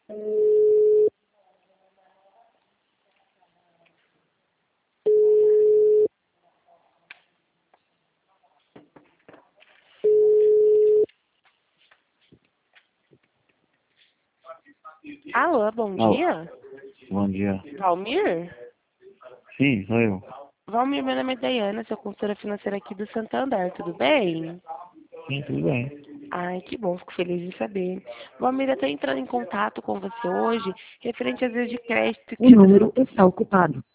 Alô, bom Alô, dia. bom dia. Valmir? Sim, sou eu. Valmir, meu nome é Dayana, sou consultora financeira aqui do Santander, tudo bem? Sim, tudo bem. Ai, que bom, fico feliz em saber. Valmir, eu estou entrando em contato com você hoje, referente às vezes de crédito O que você não... número está ocupado.